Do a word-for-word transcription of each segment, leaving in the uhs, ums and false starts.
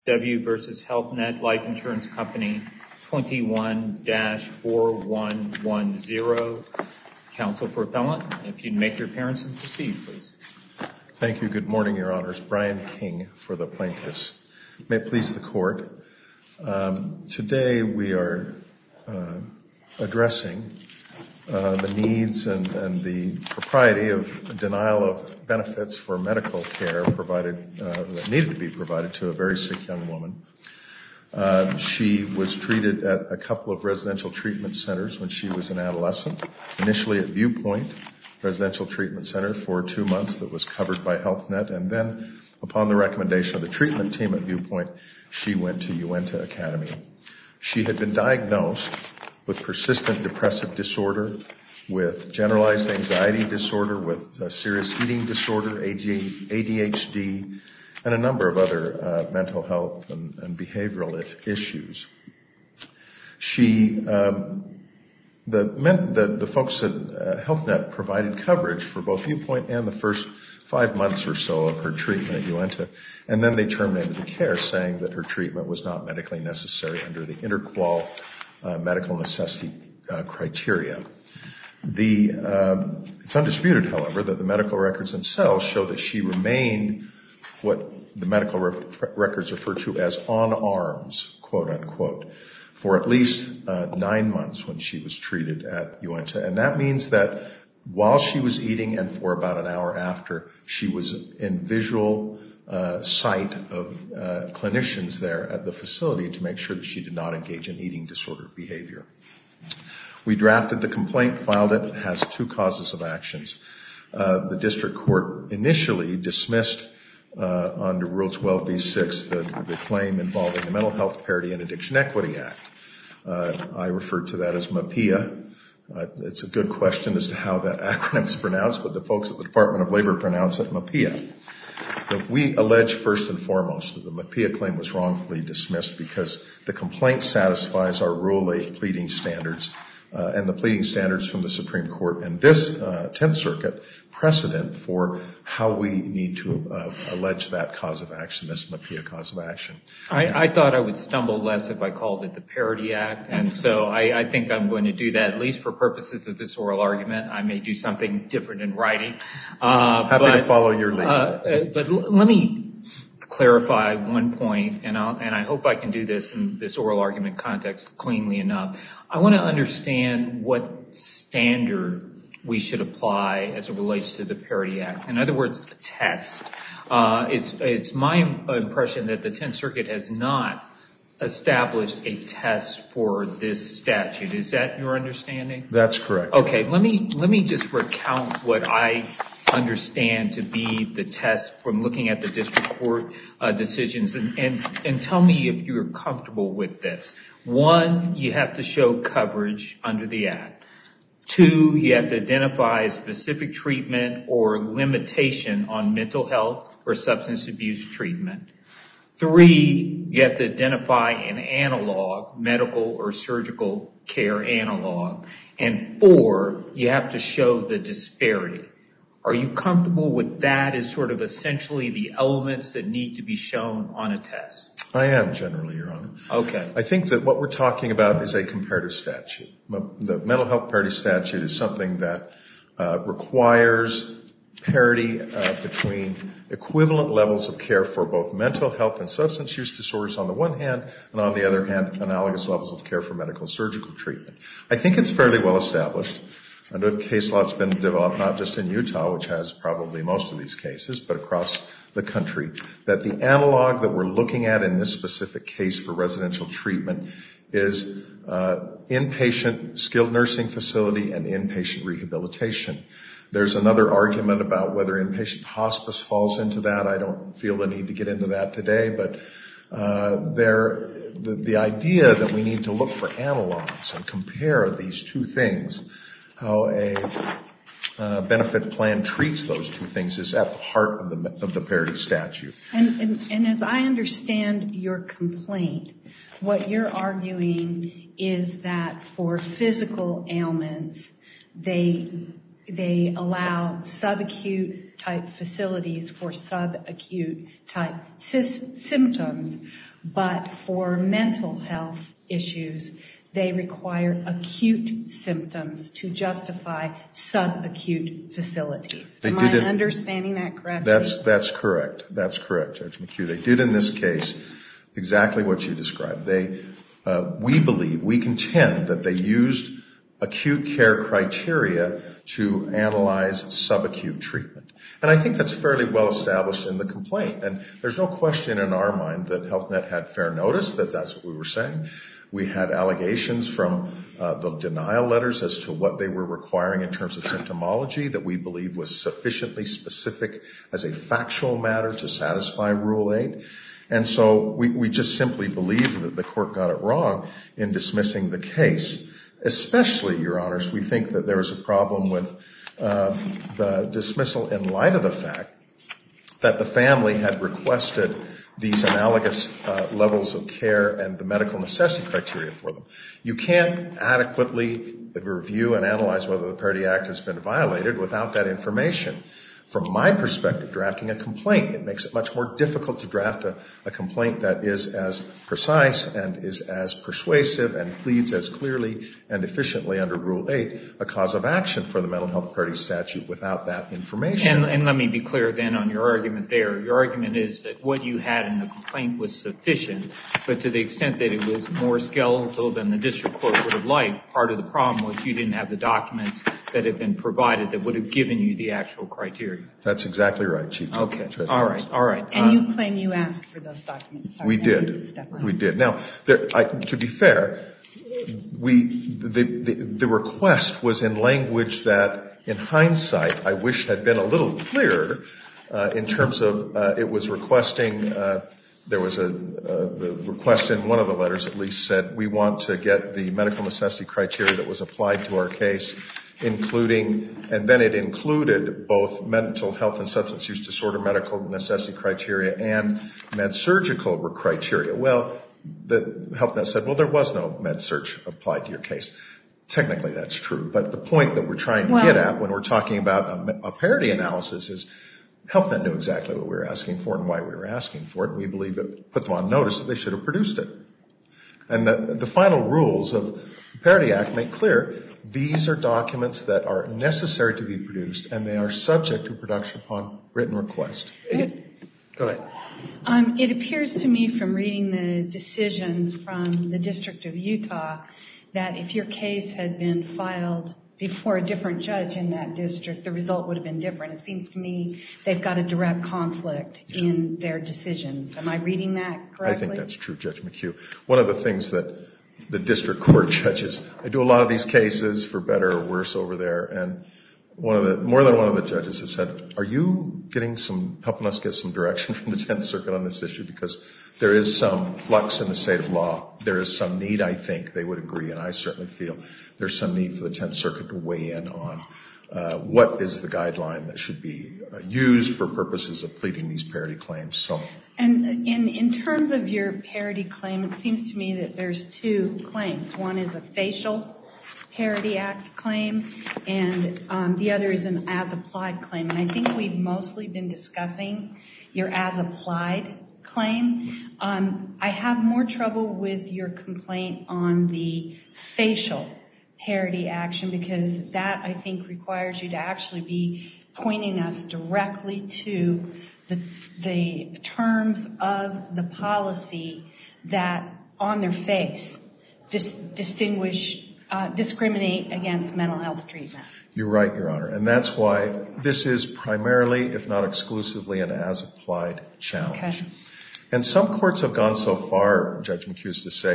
W versus Health Net Life Insurance Company, twenty-one dash four one one zero. Counsel for appellant, if you'd make your appearance and proceed, please. Thank you. Good morning, Your Honors. Brian King for the plaintiffs. May it please the court. Um, today we are uh, addressing uh, the needs and, and the propriety of denial of benefits for medical care provided uh, that needed to be provided to a very sick young woman. Uh, she was treated at a couple of residential treatment centers when she was an adolescent, initially at Viewpoint Residential Treatment Center for two months that was covered by Health Net, and then upon the recommendation of the treatment team at Viewpoint, she went to Uinta Academy. She had been diagnosed with persistent depressive disorder, with generalized anxiety disorder, with a serious eating disorder, A D H D, and a number of other uh, mental health and, and behavioral issues. She, um, the, the the folks at uh, Health Net provided coverage for both Viewpoint and the first five months or so of her treatment at Uinta, and then they terminated the care, saying that her treatment was not medically necessary under the Interqual uh, medical necessity uh, criteria. The um, it's undisputed, however, that the medical records themselves show that she remained what the medical re- records refer to as on arms, quote unquote, for at least uh, nine months when she was treated at Uinta. And that means that while she was eating and for about an hour after, she was in visual uh, sight of uh, clinicians there at the facility to make sure that she did not engage in eating disorder behavior. We drafted the complaint, filed it. It has two causes of actions. Uh, the district court initially dismissed Uh, under Rule twelve B six, the, the claim involving the Mental Health Parity and Addiction Equity Act. Uh, I refer to that as MAPIA. Uh, it's a good question as to how that acronym is pronounced, but the folks at the Department of Labor pronounce it MAPIA. But we allege first and foremost that the MAPIA claim was wrongfully dismissed because the complaint satisfies our Rule eight pleading standards uh, and the pleading standards from the Supreme Court and this uh, Tenth Circuit precedent for how we need to uh, allege that cause of action, this MAPIA cause of action. I, I thought I would stumble less if I called it the Parity Act, and so I, I think I'm going to do that, at least for purposes of this oral argument. I may do something different in writing. Uh, Happy but, to follow your lead. Uh, but l- let me clarify one point, and, I'll, and I hope I can do this in this oral argument context cleanly enough. I want to understand what standard we should apply as it relates to the Parity Act. In other words, the test. Uh, it's, it's my impression that the Tenth Circuit has not established a test for this statute. Is that your understanding? That's correct. Okay, let me, let me just recount what I understand to be the test from looking at the district court uh, decisions, and, and, and tell me if you're comfortable with this. One, you have to show coverage under the Act. Two, you have to identify a specific treatment or limitation on mental health or substance abuse treatment. Three, you have to identify an analog, medical or surgical care analog. And four, you have to show the disparity. Are you comfortable with that as sort of essentially the elements that need to be shown on a test? I am, generally, Your Honor. Okay. I think that what we're talking about is a comparative statute. The mental health parity statute is something that uh, requires parity uh, between equivalent levels of care for both mental health and substance use disorders on the one hand, and on the other hand, analogous levels of care for medical surgical treatment. I think it's fairly well established. Under the case law, it's been developed not just in Utah, which has probably most of these cases, but across the country, that the analog that we're looking at in this specific case for residential treatment is uh, inpatient skilled nursing facility and inpatient rehabilitation. There's another argument about whether inpatient hospice falls into that. I don't feel the need to get into that today, but uh, there, the, the idea that we need to look for analogs and compare these two things, how a uh, benefit plan treats those two things, is at the heart of the of the parity statute. And, and, and as I understand your complaint, what you're arguing is that for physical ailments, they they allow subacute type facilities for subacute type sy- symptoms, but for mental health issues, they require acute symptoms to justify subacute facilities. They Am I understanding that correctly? That's, that's correct. That's correct, Judge McHugh. They did in this case exactly what you described. They, uh, we believe, we contend that they used acute care criteria to analyze subacute treatment. And I think that's fairly well established in the complaint. And there's no question in our mind that Health Net had fair notice that that's what we were saying. We had allegations from uh, the denial letters as to what they were requiring in terms of symptomology that we believe was sufficiently specific as a factual matter to satisfy Rule eight. And so we, we just simply believe that the court got it wrong in dismissing the case. Especially, Your Honors, we think that there is a problem with uh, the dismissal in light of the fact that the family had requested these analogous uh, levels of care and the medical necessity criteria for them. You can't adequately review and analyze whether the Parity Act has been violated without that information. From my perspective, drafting a complaint, it makes it much more difficult to draft a, a complaint that is as precise and is as persuasive and pleads as clearly and efficiently under Rule eight a cause of action for the mental health parity statute without that information. And, and let me be clear then on your argument there. Your argument is that what you had in the complaint was sufficient, but to the extent that it was more skeletal than the district court would have liked, part of the problem was you didn't have the documents that had been provided that would have given you the actual criteria. That's exactly right, Chief. Okay. Judge. All right. All right. And uh, you claim you asked for those documents. Sorry, we did. We did. Now, there, I, to be fair, we the, the the request was in language that, in hindsight, I wish had been a little clearer uh, in terms of uh, it was requesting. Uh, there was a uh, the request in one of the letters, at least, said we want to get the medical necessity criteria that was applied to our case, including, and then it included both mental health and substance use disorder medical necessity criteria and med-surgical criteria. Well, the Health Net said, well, there was no med-surg applied to your case. Technically, that's true. But the point that we're trying to well, get at when we're talking about a, a parity analysis is Health Net knew exactly what we were asking for and why we were asking for it. And we believe it put them on notice that they should have produced it. And the, the final rules of the Parity Act make clear these are documents that are necessary to be produced, and they are subject to production upon written request. Go ahead. Um, it appears to me from reading the decisions from the District of Utah that if your case had been filed before a different judge in that district, the result would have been different. It seems to me they've got a direct conflict in their decisions. Am I reading that correctly? I think that's true, Judge McHugh. One of the things that the district court judges, I do a lot of these cases for better or worse over there, and one of the, more than one of the judges have said, are you getting some, helping us get some direction from the Tenth Circuit on this issue? Because there is some flux in the state of law. There is some need, I think, they would agree, and I certainly feel there's some need for the Tenth Circuit to weigh in on uh, what is the guideline that should be uh, used for purposes of pleading these parity claims. So. And in, in terms of your parity claim, it seems to me that there's two claims. One is a facial Parity Act claim, and um, the other is an as-applied claim. And I think we've mostly been discussing your as-applied claim. Um, I have more trouble with your complaint on the facial parity action because that, I think, requires you to actually be pointing us directly to the, the terms of the policy that, on their face, dis- distinguish Uh, discriminate against mental health treatment. You're right, Your Honor. And that's why this is primarily, if not exclusively, an as-applied challenge. Okay. And some courts have gone so far, Judge McHugh, as to say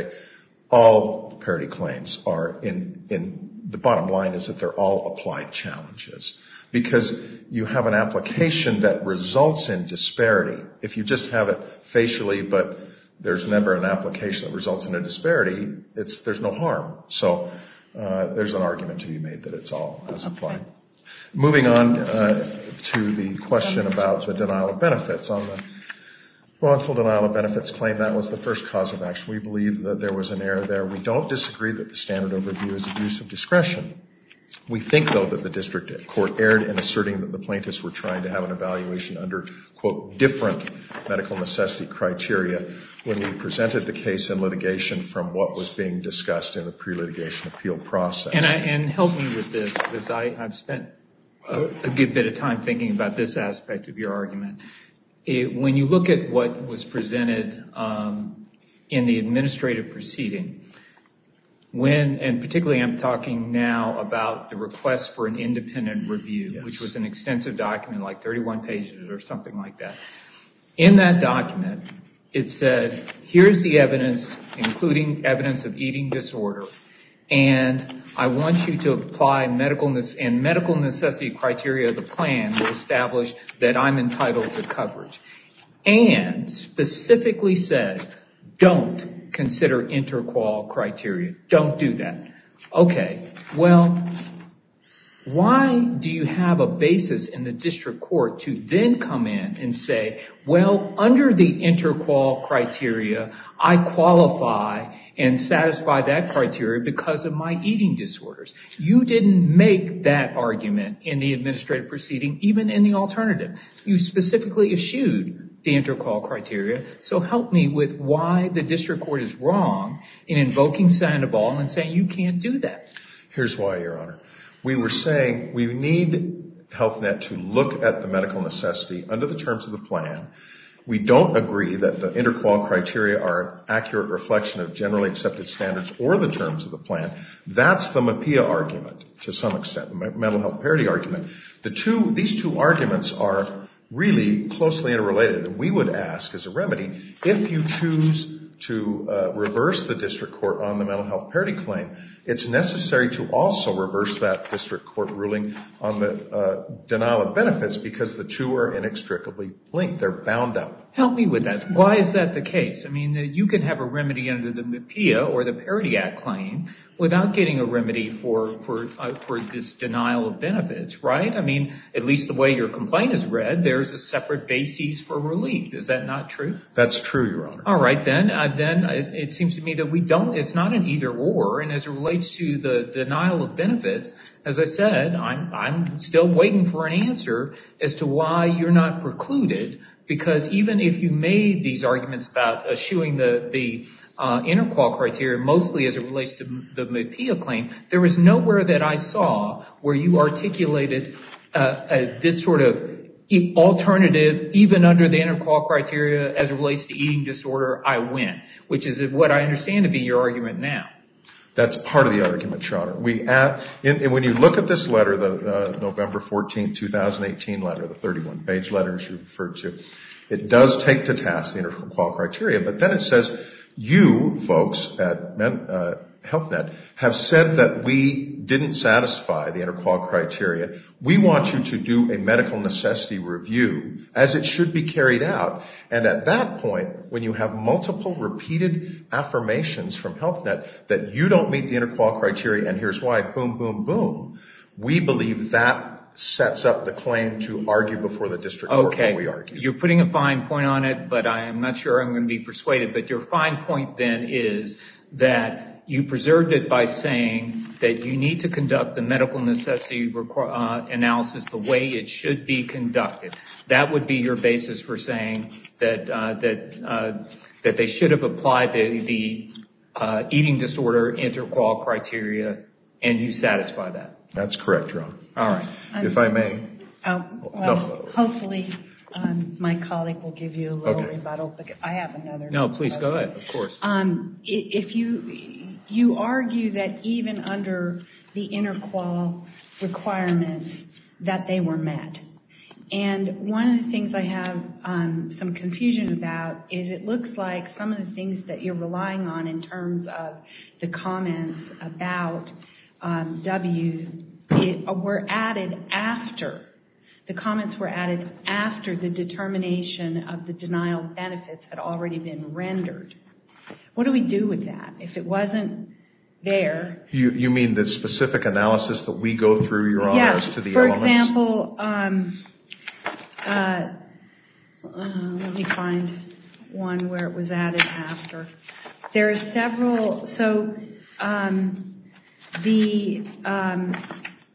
all parity claims are in, in the bottom line is that they're all applied challenges because you have an application that results in disparity. If you just have it facially, but there's never an application that results in a disparity, it's, there's no harm. So, uh, there's an argument to be made that it's all as applied. Okay. Moving on, uh, to the question about the denial of benefits. On the wrongful denial of benefits claim, that was the first cause of action. We believe that there was an error there. We don't disagree that the standard of review is abuse of discretion. We think, though, that the district court erred in asserting that the plaintiffs were trying to have an evaluation under, quote, different medical necessity criteria when we presented the case in litigation from what was being discussed in the pre-litigation appeal process. And, I, and help me with this, because I, I've spent a, a good bit of time thinking about this aspect of your argument. It, when you look at what was presented um, in the administrative proceeding, when, and particularly I'm talking now about the request for an independent review, yes, which was an extensive document, like thirty-one pages or something like that. In that document, it said, here's the evidence, including evidence of eating disorder, and I want you to apply medical, and medical necessity criteria of the plan will establish that I'm entitled to coverage. And specifically said, don't consider interqual criteria. Don't do that. Okay, well, why do you have a basis in the district court to then come in and say, well, under the interqual criteria, I qualify and satisfy that criteria because of my eating disorders? You didn't make that argument in the administrative proceeding, even in the alternative. You specifically eschewed the interqual criteria. So help me with why the district court is wrong in invoking Sandoval and saying you can't do that. Here's why, Your Honor. We were saying we need Health Net to look at the medical necessity under the terms of the plan. We don't agree that the interqual criteria are an accurate reflection of generally accepted standards or the terms of the plan. That's the MAPIA argument to some extent, the mental health parity argument. The two, these two arguments are really closely interrelated, and we would ask as a remedy, if you choose to uh, reverse the district court on the mental health parity claim, it's necessary to also reverse that district court ruling on the uh, denial of benefits because the two are inextricably linked. They're bound up. Help me with that. Why is that the case? I mean, you can have a remedy under the MAPIA or the Parity Act claim without getting a remedy for for uh, for this denial of benefits, right? I mean, at least the way your complaint is read, there's a separate basis for relief. Is that not true? That's true, Your Honor. All right, then. Uh, then it, it seems to me that we don't. It's not an either or. And as it relates to the denial of benefits, as I said, I'm I'm still waiting for an answer as to why you're not precluded. Because even if you made these arguments about eschewing the the uh, interqual criteria, mostly as it relates to the MAPIA claim, there was nowhere that I saw where you articulated uh, uh, this sort of alternative, even under the interqual criteria, as it relates to eating disorder, I win, which is what I understand to be your argument now. That's part of the argument, Your Honor. We add, in, and when you look at this letter, the uh, November fourteenth, twenty eighteen letter, the thirty-one page letter as you referred to, it does take to task the interqual criteria, but then it says, you folks at Men, uh, Health Net have said that we didn't satisfy the interqual criteria. We want you to do a medical necessity review as it should be carried out. And at that point, when you have multiple repeated affirmations from Health Net that you don't meet the interqual criteria, and here's why, boom, boom, boom, we believe that sets up the claim to argue before the district court okay. what we argue. You're putting a fine point on it, but I am not sure I'm going to be persuaded. But your fine point then is that you preserved it by saying that you need to conduct the medical necessity uh, analysis the way it should be conducted. That would be your basis for saying that uh, that uh, that they should have applied the, the uh, eating disorder interqual criteria, and you satisfy that. That's correct, Your Honor. All right. Um, if I may. Oh, well, no. hopefully um, my colleague will give you a little okay. rebuttal. But I have another. No, please question. Go ahead, of course. Um, if you, you argue that even under the interqual requirements that they were met. And one of the things I have um, some confusion about is it looks like some of the things that you're relying on in terms of the comments about um, W it, were added after. The comments were added after the determination of the denial of benefits had already been rendered. What do we do with that? If it wasn't there. You, you mean the specific analysis that we go through, Your Honor, yes, as to the for elements? For example, um, uh, uh, let me find one where it was added after. There are several, so um, the um,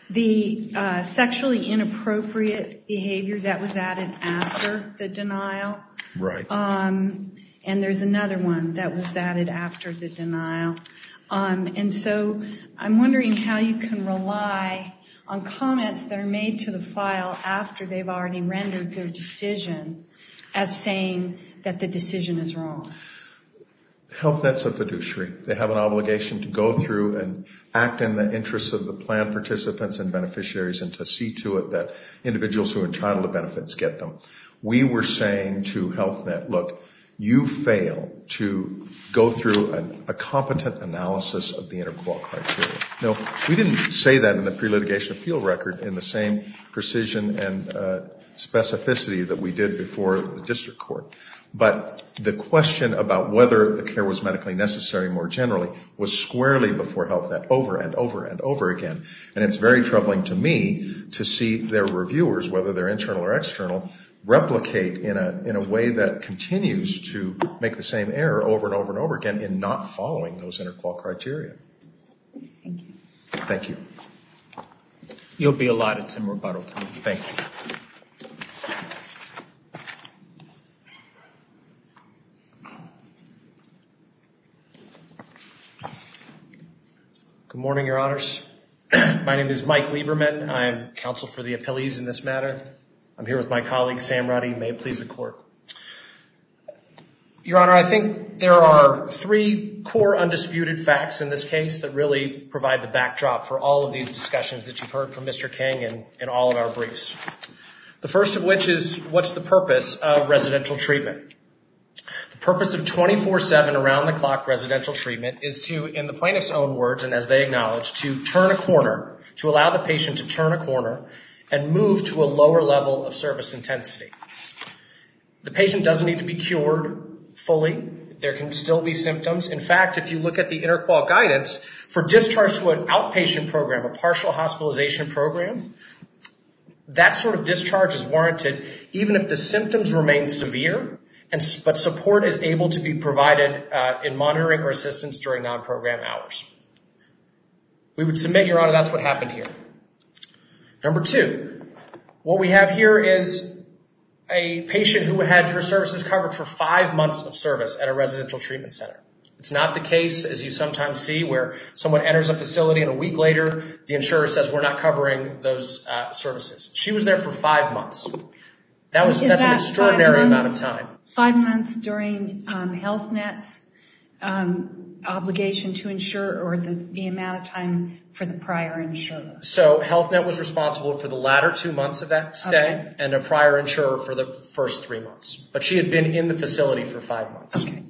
The uh, sexually inappropriate behavior, that was added after the denial. Right. Um, and there's another one that was added after the denial. Um, and so I'm wondering how you can rely on comments that are made to the file after they've already rendered their decision as saying that the decision is wrong. Health Net's a fiduciary. They have an obligation to go through and act in the interests of the plan participants and beneficiaries and to see to it that individuals who are entitled to benefits get them. We were saying to Health Net, look, you fail to go through an, a competent analysis of the interqual criteria. No, we didn't say that in the pre-litigation appeal record in the same precision and uh, specificity that we did before the district court. But the question about whether the care was medically necessary more generally was squarely before Health Net over and over and over again. And it's very troubling to me to see their reviewers, whether they're internal or external, replicate in a in a way that continues to make the same error over and over and over again in not following those interqual criteria. Thank you. Thank you. You'll be allotted some rebuttal time. Thank you. Good morning, Your Honors. My name is Mike Lieberman. I'm counsel for the appellees in this matter. I'm here with my colleague, Sam Ruddy. May it please the Court. Your Honor, I think there are three core undisputed facts in this case that really provide the backdrop for all of these discussions that you've heard from Mister King and in all of our briefs. The first of which is, what's the purpose of residential treatment? The purpose of twenty-four seven around-the-clock residential treatment is to, in the plaintiff's own words and as they acknowledge, to turn a corner, to allow the patient to turn a corner and move to a lower level of service intensity. The patient doesn't need to be cured fully. There can still be symptoms. In fact, if you look at the interqual guidance, for discharge to an outpatient program, a partial hospitalization program, that sort of discharge is warranted even if the symptoms remain severe, and but support is able to be provided uh, in monitoring or assistance during non-program hours. We would submit, Your Honor, that's what happened here. Number two, what we have here is a patient who had her services covered for five months of service at a residential treatment center. It's not the case, as you sometimes see, where someone enters a facility and a week later the insurer says we're not covering those uh, services. She was there for five months. That was that's an extraordinary amount of time. Five months during um, Health Net's um, obligation to insure, or the, the amount of time for the prior insurer? So Health Net was responsible for the latter two months of that stay, okay, and a prior insurer for the first three months. But she had been in the facility for five months. Okay.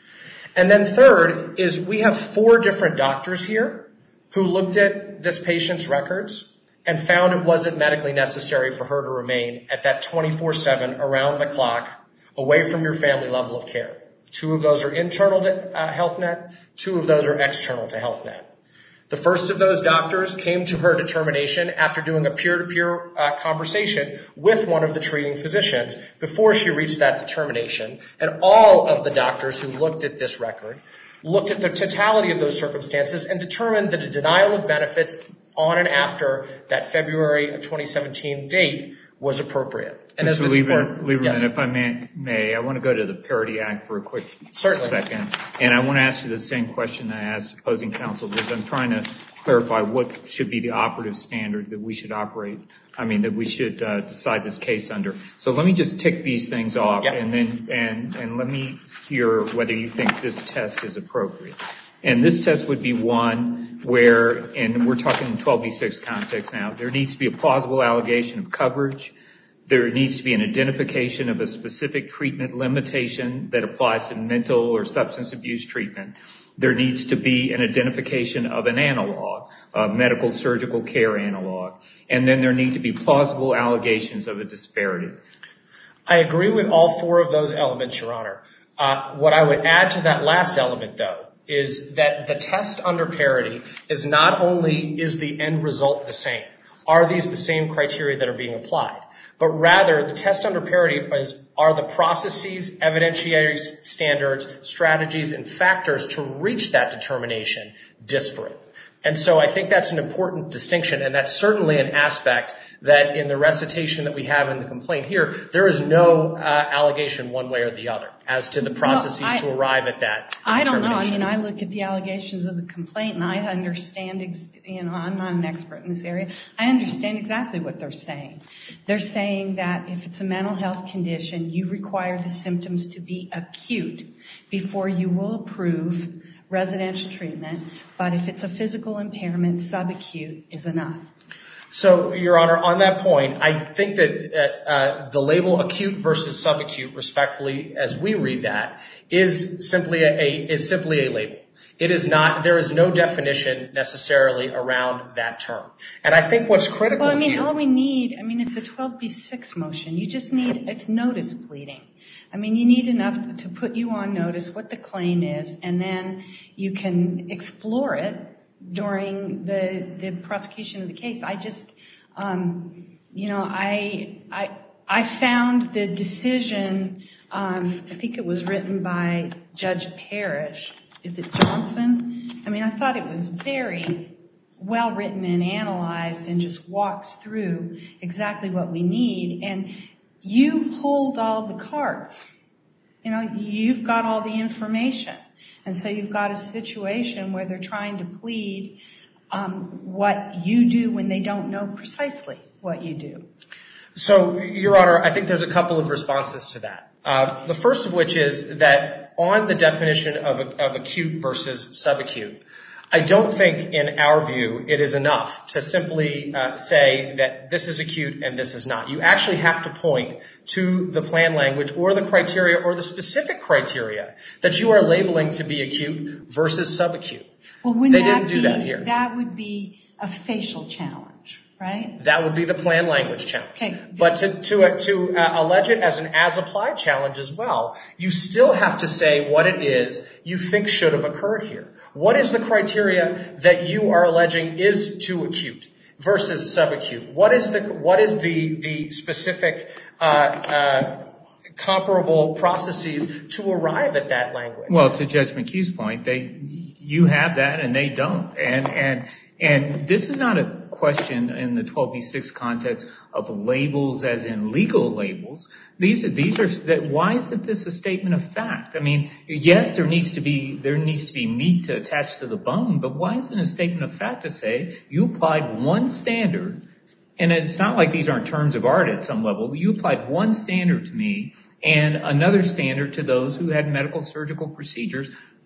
And then third is we have four different doctors here who looked at this patient's records and found it wasn't medically necessary for her to remain at that twenty-four seven around the clock away from your family level of care. Two of those are internal to uh, Health Net. Two of those are external to Health Net. The first of those doctors came to her determination after doing a peer-to-peer uh, conversation with one of the treating physicians before she reached that determination. And all of the doctors who looked at this record looked at the totality of those circumstances and determined that a denial of benefits on and after that February of twenty seventeen date was appropriate. And Mister as this Lieberman, court, Lieberman yes. if I may, may, I want to go to the Parity Act for a quick Certainly. second. And I want to ask you the same question I asked opposing counsel, because I'm trying to clarify what should be the operative standard that we should operate, I mean, that we should uh, decide this case under. So let me just tick these things off, Yep. and then and, and let me hear whether you think this test is appropriate. And this test would be one where, and we're talking twelve B six context now, there needs to be a plausible allegation of coverage. There needs to be an identification of a specific treatment limitation that applies to mental or substance abuse treatment. There needs to be an identification of an analog, a medical surgical care analog. And then there need to be plausible allegations of a disparity. I agree with all four of those elements, Your Honor. Uh, what I would add to that last element, though, is that the test under parity is not only is the end result the same, are these the same criteria that are being applied, but rather the test under parity is, are the processes, evidentiary standards, strategies, and factors to reach that determination disparate. And so I think that's an important distinction, and that's certainly an aspect that in the recitation that we have in the complaint here, there is no uh, allegation one way or the other as to the processes well, I, to arrive at that I don't know. I mean, I look at the allegations of the complaint, and I understand, ex- you know, I'm not an expert in this area. I understand exactly what they're saying. They're saying that if it's a mental health condition, you require the symptoms to be acute before you will approve residential treatment, but if it's a physical impairment, subacute is enough. So, Your Honor, on that point, I think that uh, the label acute versus subacute, respectfully, as we read that, is simply a, a is simply a label. It is not. There is no definition necessarily around that term. And I think what's critical well, I mean, here. all we need. I mean, it's a twelve B six motion. You just need. It's notice pleading. I mean, you need enough to put you on notice what the claim is, and then you can explore it during the the prosecution of the case. I just, um, you know, I I I found the decision. Um, I think it was written by Judge Parrish. Is it Johnson? I mean, I thought it was very well written and analyzed, and just walks through exactly what we need. And you hold all the cards. You know, you've got all the information. And so you've got a situation where they're trying to plead um, what you do when they don't know precisely what you do. So, Your Honor, I think there's a couple of responses to that. Uh, the first of which is that on the definition of, of acute versus subacute, I don't think, in our view, it is enough to simply uh, say that this is acute and this is not. You actually have to point to the plan language or the criteria or the specific criteria that you are labeling to be acute versus subacute. Well, wouldn't they that didn't do be, that here. That would be a facial challenge, right? That would be the plan language challenge. Okay. But to to, uh, to uh, allege it as an as-applied challenge as well, you still have to say what it is you think should have occurred here. What is the criteria that you are alleging is too acute versus subacute? What is the what is the the specific uh, uh, comparable processes to arrive at that language? Well, to Judge McHugh's point, they you have that and they don't, and and and this is not a question in the twelve B six context of labels as in legal labels. These are, these are, that, why isn't this a statement of fact? I mean, yes, there needs to be, there needs to be meat to attach to the bone, but why isn't it a statement of fact to say you applied one standard, and it's not like these aren't terms of art at some level, you applied one standard to me and another standard to those who had medical surgical procedures.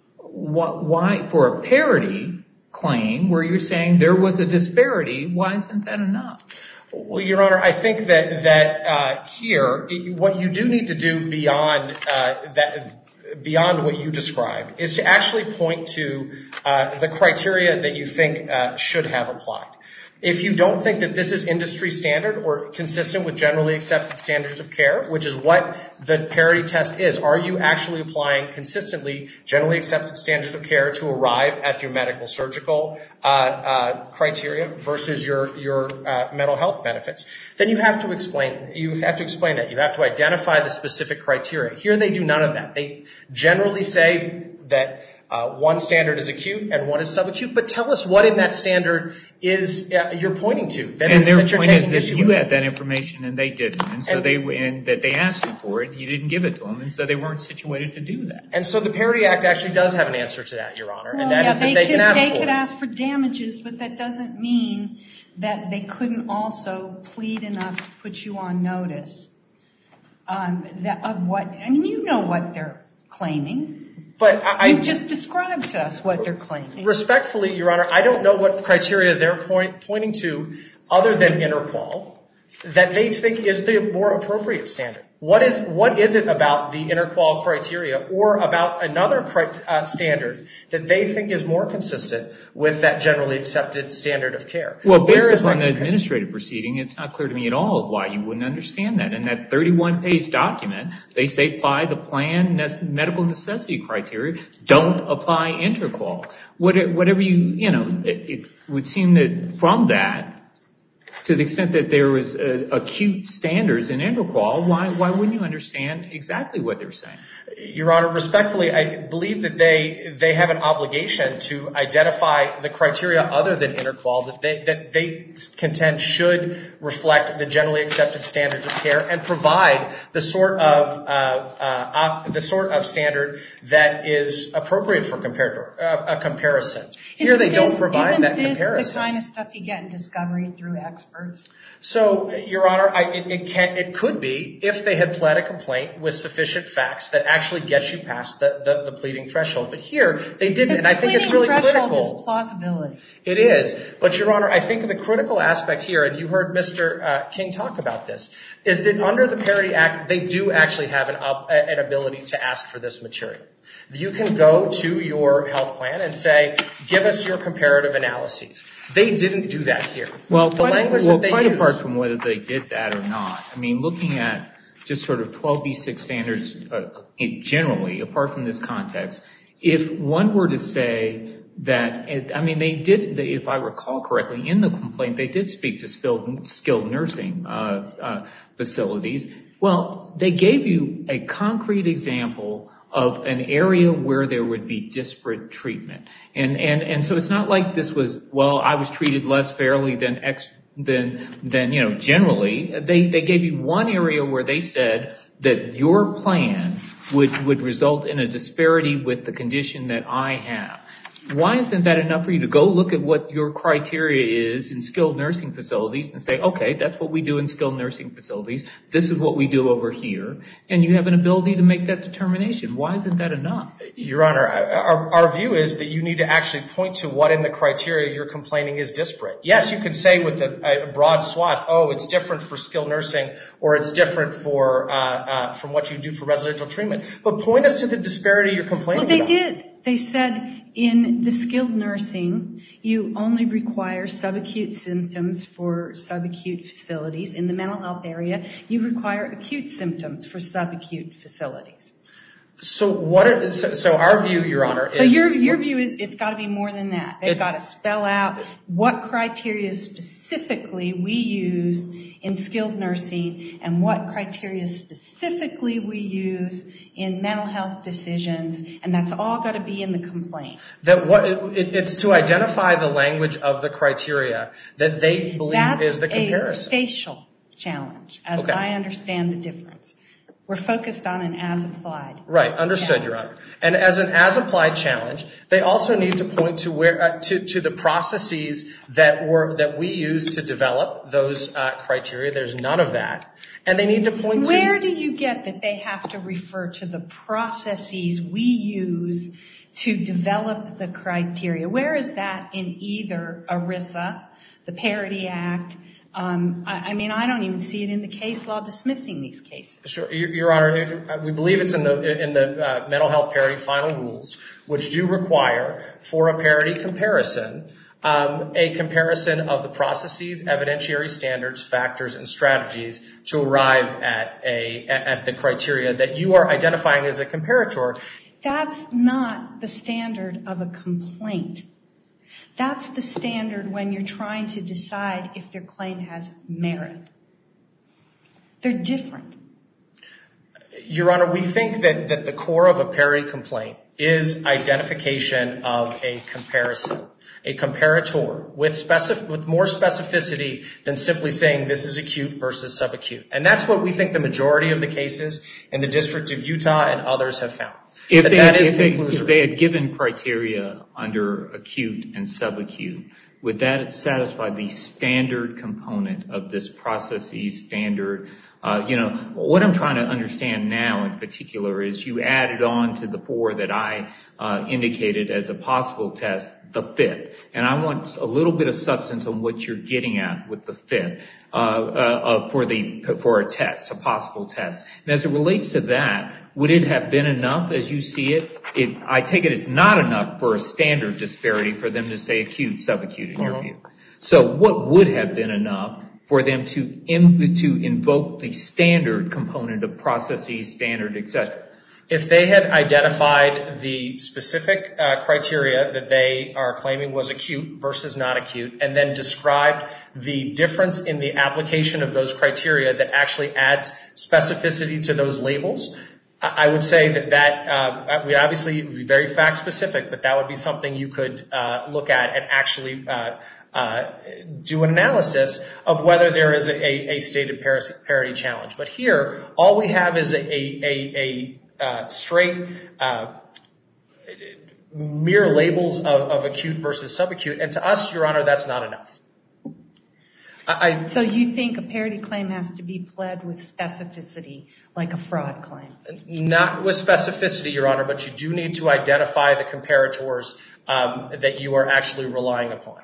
Why, for a parity claim where you're saying there was a disparity, why isn't that enough? Well, Your Honor, I think that that uh, here, what you do need to do beyond uh, that, beyond what you described, is to actually point to uh, the criteria that you think uh, should have applied. If you don't think that this is industry standard or consistent with generally accepted standards of care, which is what the parity test is, are you actually applying consistently generally accepted standards of care to arrive at your medical surgical uh, uh, criteria versus your your uh, mental health benefits? Then you have to explain. You have to explain that. You have to identify the specific criteria. Here, they do none of that. They generally say that Uh, one standard is acute and one is subacute, but tell us what in that standard is uh, you're pointing to. That and is, their that you're point taking is that issue you with. had that information and they didn't, and so and, they and that they asked you for it, you didn't give it to them, and so they weren't situated to do that. And so the Parity Act actually does have an answer to that, Your Honor, well, and that yeah, is that they, they can could, ask they for could it. ask for damages, but that doesn't mean that they couldn't also plead enough to put you on notice um, that of what. I mean, you know what they're claiming. But I, You've just described to us what they're claiming. Respectfully, Your Honor, I don't know what criteria they're point, pointing to other than interqual that they think is the more appropriate standard. What is what is it about the interqual criteria or about another uh, standard that they think is more consistent with that generally accepted standard of care? Well, based upon the administrative proceeding, it's not clear to me at all why you wouldn't understand that. In that thirty-one page document, they say apply the plan medical necessity criteria, don't apply interqual. Whatever you, you know, it, it would seem that from that, to the extent that there was uh, acute standards in Interqual, why why wouldn't you understand exactly what they're saying? Your Honor, respectfully, I believe that they they have an obligation to identify the criteria other than Interqual that they that they contend should reflect the generally accepted standards of care and provide the sort of uh, uh, the sort of standard that is appropriate for comparator, uh, a comparison. Here, they don't provide that comparison. Isn't this the kind of stuff you get in discovery through experts? So, Your Honor, I, it, it, can, it could be if they had pled a complaint with sufficient facts that actually get you past the, the, the pleading threshold. But here, they didn't, and I think it's really critical. The pleading threshold is plausibility. It is. But, Your Honor, I think the critical aspect here, and you heard Mister Uh, King talk about this, is that under the Parity Act, they do actually have an, uh, an ability to ask for this material. You can go to your health plan and say, give us your comparative analyses. They didn't do that here. Well, the quite, language well, that they quite used, apart from whether they did that or not, I mean, looking at just sort of twelve B six standards uh, generally, apart from this context, if one were to say that, I mean, they did, they, if I recall correctly, in the complaint, they did speak to skilled, skilled nursing uh, uh, facilities. Well, they gave you a concrete example of an area where there would be disparate treatment. And, and, and so it's not like this was, well, I was treated less fairly than X, than, than, you know, generally. They, they gave you one area where they said that your plan would, would result in a disparity with the condition that I have. Why isn't that enough for you to go look at what your criteria is in skilled nursing facilities and say, okay, that's what we do in skilled nursing facilities. This is what we do over here. And you have an ability to make that determination. Why isn't that enough? Your Honor, our, our view is that you need to actually point to what in the criteria you're complaining is disparate. Yes, you can say with a, a broad swath, oh, it's different for skilled nursing or it's different for uh, uh, from what you do for residential treatment. But point us to the disparity you're complaining about. Well, they did. They said in the skilled nursing, you only require subacute symptoms for subacute facilities. In the mental health area, you require acute symptoms for subacute facilities. So what? Are, so, so our view, Your Honor, so is... So your, your view is it's got to be more than that. They've it, got to spell out what criteria specifically we use in skilled nursing and what criteria specifically we use in mental health decisions, and that's all got to be in the complaint. That what it, it's to identify the language of the criteria that they believe that's is the comparison. That's a facial challenge, as okay. I understand the difference. We're focused on an as-applied. Right, understood, challenge. Your Honor. And as an as-applied challenge, they also need to point to where uh, to, to the processes that were that we used to develop those uh, criteria. There's none of that, and they need to point where to. Where do you get that they have to refer to the processes we use to develop the criteria? Where is that in either ERISA, the Parity Act? Um, I, I mean, I don't even see it in the case law dismissing these cases. Sure, Your, Your Honor, we believe it's in the in the uh, mental health parity final rules, which do require for a parity comparison, um, a comparison of the processes, evidentiary standards, factors, and strategies to arrive at a at the criteria that you are identifying as a comparator. That's not the standard of a complaint. That's the standard when you're trying to decide if their claim has merit. They're different. Your Honor, we think that, that the core of a parity complaint is identification of a comparison, a comparator with, specific, with more specificity than simply saying this is acute versus subacute. And that's what we think the majority of the cases in the District of Utah and others have found. If, that they, that is if, they, if they had given criteria under acute and subacute, would that satisfy the standard component of this processes standard? Uh, you know, what I'm trying to understand now in particular is you added on to the four that I uh, indicated as a possible test, the fifth. And I want a little bit of substance on what you're getting at with the fifth uh, uh, for the for a test, a possible test. And as it relates to that, would it have been enough as you see it? it I take it it's not enough for a standard disparity for them to say acute, subacute in your view. So what would have been enough for them to, in, to invoke the standard component of processes, standard, et cetera? If they had identified the specific uh, criteria that they are claiming was acute versus not acute, and then described the difference in the application of those criteria that actually adds specificity to those labels, I would say that that uh, we obviously would be very fact specific, but that would be something you could uh, look at and actually uh, uh, do an analysis of whether there is a, a stated parity challenge. But here, all we have is a, a, a, a straight uh, mere labels of, of acute versus subacute, and to us, Your Honor, that's not enough. I, so you think a parity claim has to be pled with specificity, like a fraud claim? Not with specificity, Your Honor, but you do need to identify the comparators um, that you are actually relying upon.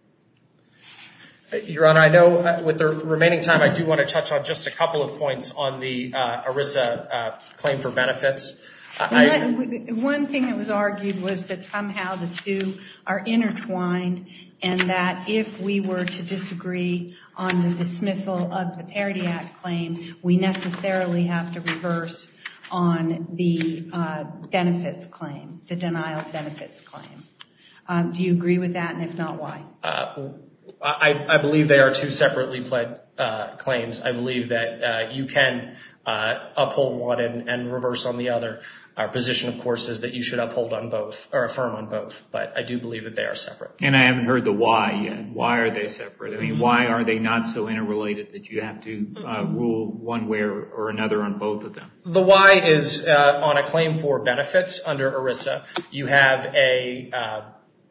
Your Honor, I know uh, with the remaining time, I do want to touch on just a couple of points on the uh, ERISA uh, claim for benefits. I, one thing that was argued was that somehow the two are intertwined, and that if we were to disagree on the dismissal of the Parity Act claim, we necessarily have to reverse on the uh, benefits claim, the denial of benefits claim. Um, do you agree with that, and if not, why? Uh, I, I believe they are two separately pled uh, claims. I believe that uh, you can uh, uphold one and, and reverse on the other. Our position, of course, is that you should uphold on both, or affirm on both, but I do believe that they are separate. And I haven't heard the why yet. Why are they separate? I mean, why are they not so interrelated that you have to uh, rule one way or, or another on both of them? The why is uh, on a claim for benefits under ERISA, you have a uh,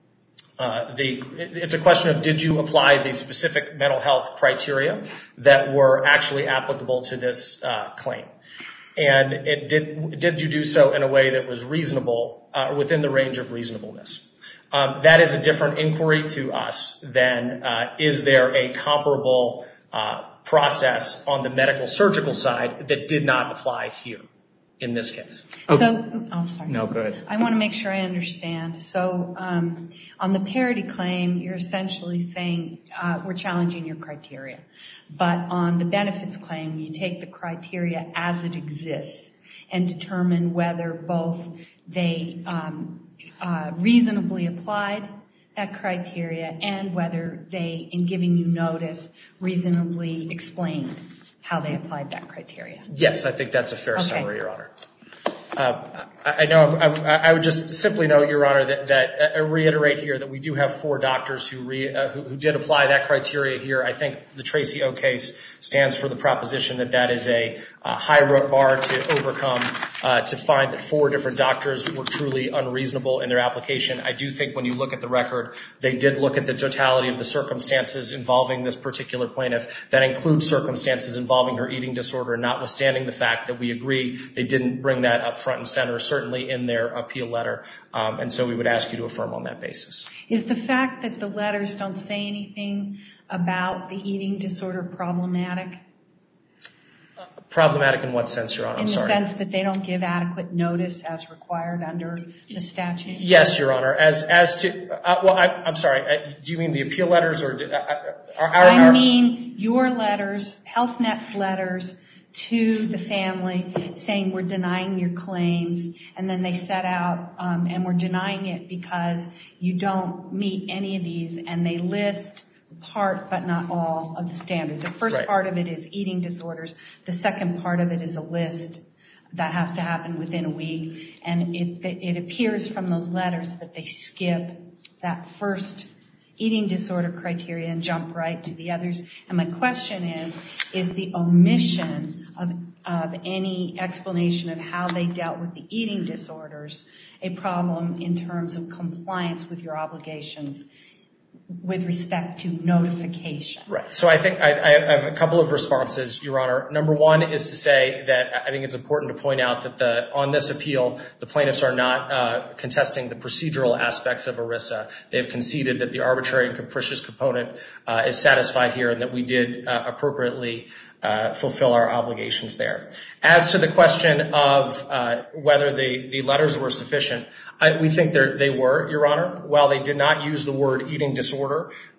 Uh, the, it's a question of did you apply the specific mental health criteria that were actually applicable to this uh, claim. And it did, did you do so in a way that was reasonable, uh, within the range of reasonableness. Um, that is a different inquiry to us than uh, is there a comparable uh, process on the medical surgical side that did not apply here. In this case. Okay. So, oh, sorry. No, go ahead. I want to make sure I understand. So, um, on the parity claim, you're essentially saying uh, we're challenging your criteria. But on the benefits claim, you take the criteria as it exists and determine whether both they um, uh, reasonably applied that criteria and whether they, in giving you notice, reasonably explained how they applied that criteria. Yes, I think that's a fair okay. summary, Your Honor. Uh, I, I know I, I would just simply note, Your Honor, that, that uh, reiterate here that we do have four doctors who, re, uh, who who did apply that criteria here. I think the Tracy O case stands for the proposition that that is a uh, high bar to overcome uh, to find that four different doctors were truly unreasonable in their application. I do think when you look at the record, they did look at the totality of the circumstances involving this particular plaintiff. That includes circumstances involving her eating disorder, notwithstanding the fact that we agree they didn't bring that up front and center, certainly in their appeal letter. Um, and so we would ask you to affirm on that basis. Is the fact that the letters don't say anything about the eating disorder problematic? Uh, problematic in what sense, Your Honor? I'm in the sorry. sense that they don't give adequate notice as required under the statute? Yes, Your Honor. As as to, uh, well, I, I'm sorry. Uh, do you mean the appeal letters or? Uh, our, our, I mean your letters, Health Net's letters, to the family saying we're denying your claims, and then they set out um, and we're denying it because you don't meet any of these, and they list part but not all of the standards. The first right. part of it is eating disorders. The second part of it is a list that has to happen within a week, and it, it appears from those letters that they skip that first eating disorder criteria and jump right to the others. And my question is, is the omission of, of any explanation of how they dealt with the eating disorders a problem in terms of compliance with your obligations with respect to notification? Right. So I think I, I have a couple of responses, Your Honor. Number one is to say that I think it's important to point out that the on this appeal, the plaintiffs are not uh, contesting the procedural aspects of ERISA. They have conceded that the arbitrary and capricious component uh, is satisfied here, and that we did uh, appropriately Uh, fulfill our obligations there. As to the question of uh, whether the, the letters were sufficient, I, we think they were, Your Honor. While they did not use the word eating disorder,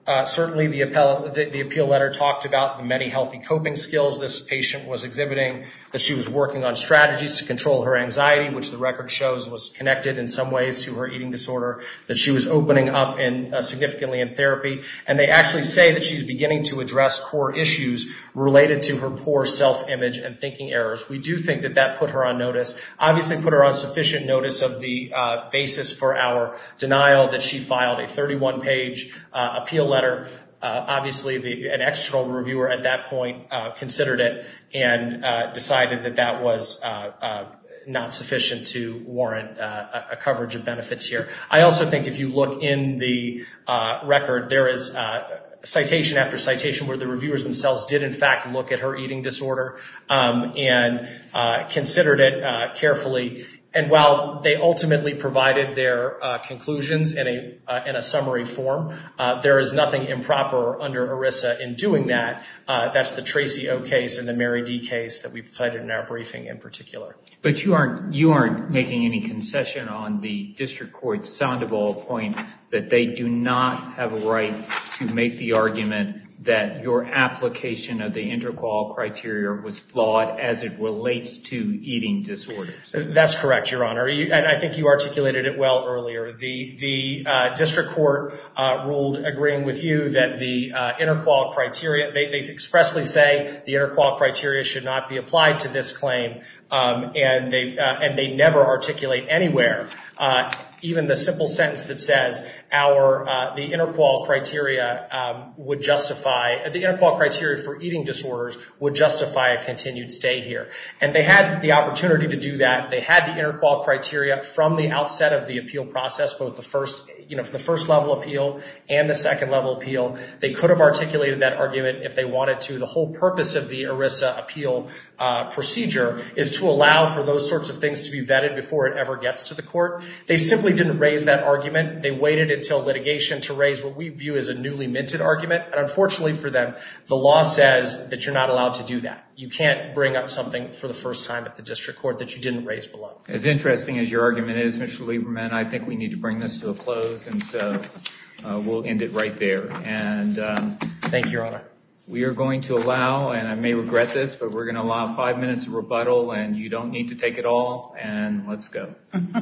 Uh, certainly the, appell- the, the appeal letter talked about the many healthy coping skills this patient was exhibiting, that she was working on strategies to control her anxiety, which the record shows was connected in some ways to her eating disorder, that she was opening up in, uh, significantly in therapy. And they actually say that she's beginning to address core issues related to her poor self-image and thinking errors. We do think that that put her on notice, obviously put her on sufficient notice of the uh, basis for our denial, that she filed a thirty-one page uh, appeal letter. Uh, obviously, the, an external reviewer at that point uh, considered it and uh, decided that that was uh, uh, not sufficient to warrant uh, a coverage of benefits here. I also think if you look in the uh, record, there is uh, citation after citation where the reviewers themselves did in fact look at her eating disorder um, and uh, considered it uh, carefully. And while they ultimately provided their uh, conclusions in a uh, in a summary form, uh, there is nothing improper under ERISA in doing that. Uh, that's the Tracy O case and the Mary D case that we've cited in our briefing in particular. But you aren't you aren't making any concession on the district court's Sandoval point that they do not have a right to make the argument that your application of the interqual criteria was flawed as it relates to eating disorders. That's correct, Your Honor. You, and I think you articulated it well earlier. The, the uh, district court uh, ruled, agreeing with you, that the uh, interqual criteria, they, they expressly say the interqual criteria should not be applied to this claim, um, and they uh, and they never articulate anywhere uh, even the simple sentence that says our uh, the interqual criteria um, would justify the interqual criteria for eating disorders would justify a continued stay here. And they had the opportunity to do that. They had the interqual criteria from the outset of the appeal process, both the first, you know, the first level appeal and the second level appeal. They could have articulated that argument if they wanted to. The whole purpose of the ERISA appeal uh, procedure is to allow for those sorts of things to be vetted before it ever gets to the court. They simply didn't raise that argument. They waited until litigation to raise what we view as a newly minted argument. And unfortunately for them, the law says that you're not allowed to do that. You can't bring up something for the first time at the district court that you didn't raise below. As interesting as your argument is, Mister Lieberman, I think we need to bring this to a close, and so uh, we'll end it right there. And um, thank you, Your Honor. We are going to allow, and I may regret this, but we're going to allow five minutes of rebuttal, and you don't need to take it all, and let's go.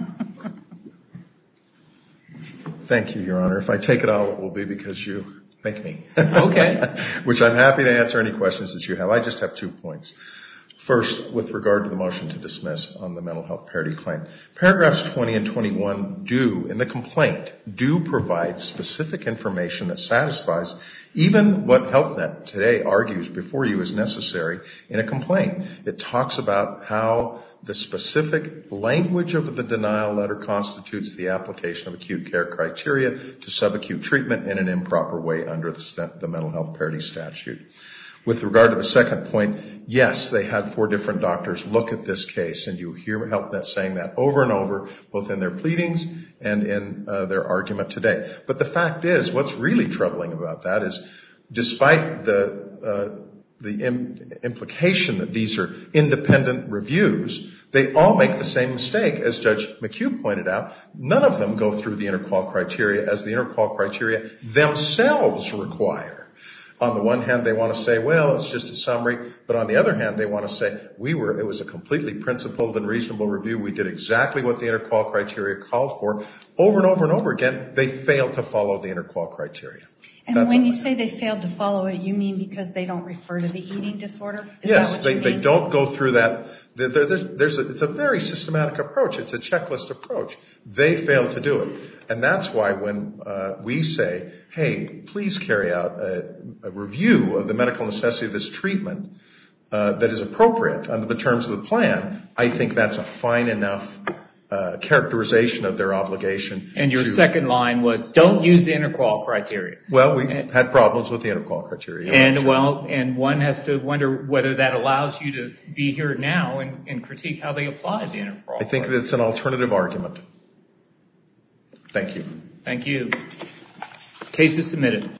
Thank you, Your Honor. If I take it all, it will be because you make me. Okay. Which I'm happy to answer any questions that you have. I just have two points. First, with regard to the motion to dismiss on the mental health parity claim. Paragraphs twenty and twenty-one do, in the complaint, do provide specific information that satisfies even what HealthNet today argues before you is necessary in a complaint. It talks about how the specific language of the denial letter constitutes the application of acute care criteria to subacute treatment in an improper way under the, the mental health parity statute. With regard to the second point, yes, they had four different doctors look at this case, and you hear HealthNet saying that over and over, both in their pleadings and in uh, their argument today. But the fact is, what's really troubling about that is, despite the uh, the im- implication that these are independent reviews, they all make the same mistake, as Judge McHugh pointed out. None of them go through the interqual criteria as the interqual criteria themselves require. On the one hand, they want to say, well, it's just a summary. But on the other hand, they want to say, we were, it was a completely principled and reasonable review. We did exactly what the interqual criteria called for. Over and over and over again, they failed to follow the interqual criteria. And That's when you all. say they failed to follow it, you mean because they don't refer to the eating disorder? Is Yes, that what they, you they mean? don't go through that. There, there's, there's a, it's a very systematic approach. It's a checklist approach. They fail to do it. And that's why when uh, we say, hey, please carry out a, a review of the medical necessity of this treatment uh, that is appropriate under the terms of the plan, I think that's a fine enough uh, characterization of their obligation. And your to, second line was, don't use the interqual criteria. Well, we had problems with the interqual criteria. And right? well, and one has to wonder whether that allows you to be here now and, and critique how they apply the interqual. I think that's an alternative argument. Thank you. Thank you. Case is submitted.